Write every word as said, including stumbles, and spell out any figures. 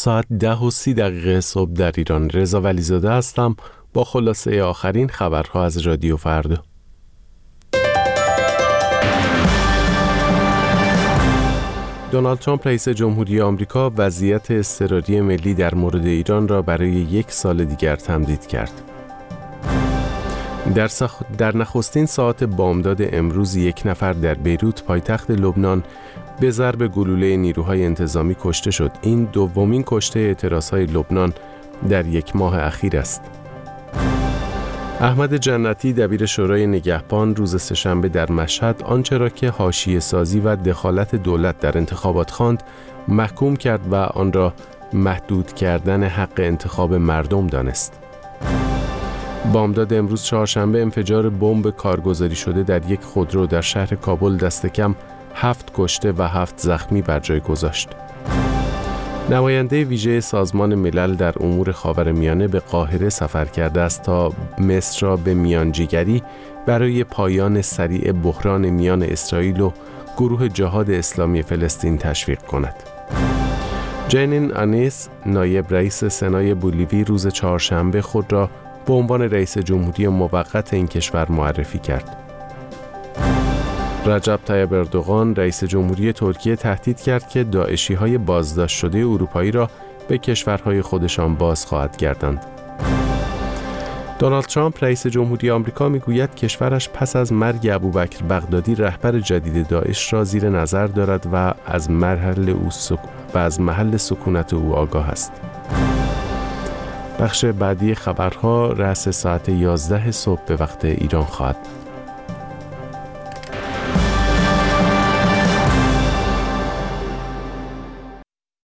ساعت ده و سی دقیقه صبح در ایران. رضا ولیزاده هستم با خلاصه آخرین خبرها از رادیو فردا. دونالد ترامپ رئیس جمهوری آمریکا وضعیت اضطراری ملی در مورد ایران را برای یک سال دیگر تمدید کرد. در, سخ... در نخستین ساعت بامداد امروز یک نفر در بیروت پایتخت لبنان به ضرب گلوله نیروهای انتظامی کشته شد. این دومین کشته اعتراضهای لبنان در یک ماه اخیر است. احمد جنتی دبیر شورای نگهبان روز سه‌شنبه در مشهد آنچه را که حاشیه سازی و دخالت دولت در انتخابات خواند محکوم کرد و آن را محدود کردن حق انتخاب مردم دانست. بامداد امروز چهارشنبه انفجار بمب کارگزاری شده در یک خودرو در شهر کابل دست کم هفت کشته و هفت زخمی بر جای گذاشت. نماینده ویژه سازمان ملل در امور خاورمیانه به قاهره سفر کرده است تا مصر را به میانجیگری برای پایان سریع بحران میان اسرائیل و گروه جهاد اسلامی فلسطین تشویق کند. جنین آنیس نایب رئیس سنای بولیوی روز چهارشنبه خود را به عنوان رئیس جمهوری موقت این کشور معرفی کرد. رجب طیب اردوغان رئیس جمهوری ترکیه تهدید کرد که داعشی‌های بازداشت شده اروپایی را به کشورهای خودشان باز خواهد گرداند. دونالد ترامپ رئیس جمهوری آمریکا میگوید کشورش پس از مرگ ابوبکر بغدادی رهبر جدید داعش را زیر نظر دارد و از محل او سک... و از محل سکونت او آگاه است. بخش بعدی خبرها رأس ساعت یازده صبح به وقت ایران خواهد بود.